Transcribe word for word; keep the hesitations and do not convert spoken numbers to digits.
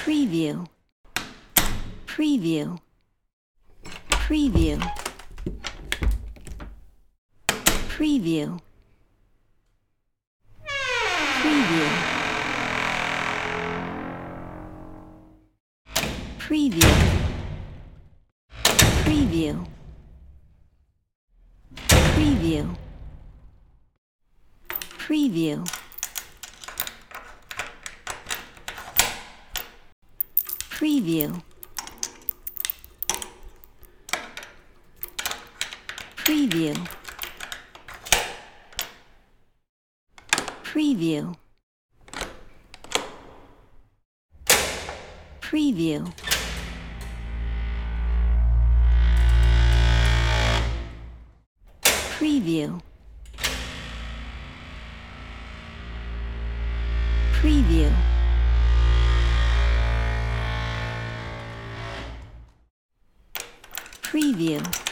Preview. Preview. Preview. Preview. Preview. Preview. Preview. Preview. Preview. Preview. Preview. Preview. Preview. Preview. Preview. Preview.